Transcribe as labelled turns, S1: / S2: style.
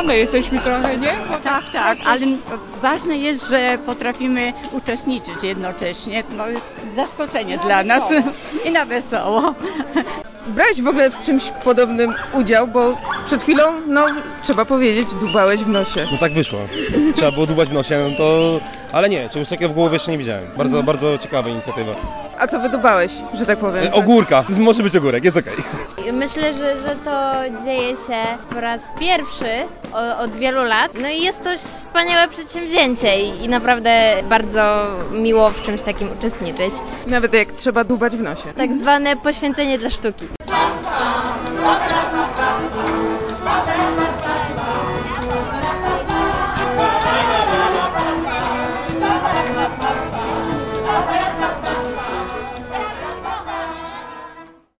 S1: zmęczone jesteśmy trochę, nie?
S2: Tak, tak, ale ważne jest, że potrafimy uczestniczyć jednocześnie. No, zaskoczenie dla nas i na wesoło.
S3: Brałeś w ogóle w czymś podobnym udział, bo przed chwilą, no trzeba powiedzieć, dubałeś w nosie.
S4: No tak wyszło. Trzeba było dubać w nosie, no to... Ale nie, czegoś takiego w głowie jeszcze nie widziałem. Bardzo ciekawa inicjatywa.
S3: A co wydubałeś, że tak powiem?
S4: Ogórka. Może być ogórek, jest okej.
S5: Myślę, że to dzieje się po raz pierwszy od wielu lat. No i jest to wspaniałe przedsięwzięcie i naprawdę bardzo miło w czymś takim uczestniczyć.
S3: Nawet jak trzeba dubać w nosie.
S5: Tak zwane poświęcenie dla sztuki.